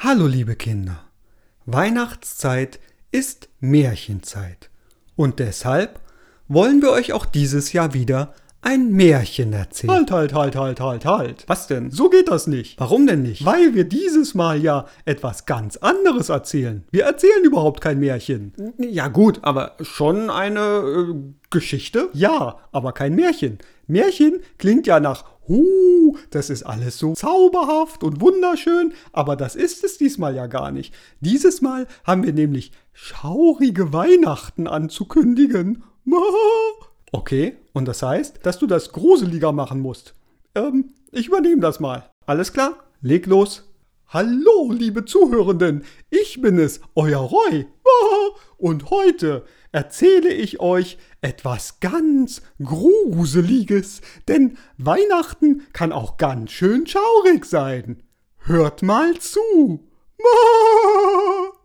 Hallo liebe Kinder, Weihnachtszeit ist Märchenzeit und deshalb wollen wir euch auch dieses Jahr wieder ein Märchen erzählen. Halt. Was denn? So geht das nicht. Warum denn nicht? Weil wir dieses Mal ja etwas ganz anderes erzählen. Wir erzählen überhaupt kein Märchen. Ja gut, aber schon eine Geschichte? Ja, aber kein Märchen. Märchen klingt ja nach das ist alles so zauberhaft und wunderschön, aber das ist es diesmal ja gar nicht. Dieses Mal haben wir nämlich schaurige Weihnachten anzukündigen. Okay, und das heißt? Dass du das gruseliger machen musst. Ich übernehme das mal. Alles klar? Leg los. Hallo, liebe Zuhörenden, ich bin es, euer Roy. Und heute erzähle ich euch etwas ganz Gruseliges, denn Weihnachten kann auch ganz schön schaurig sein. Hört mal zu.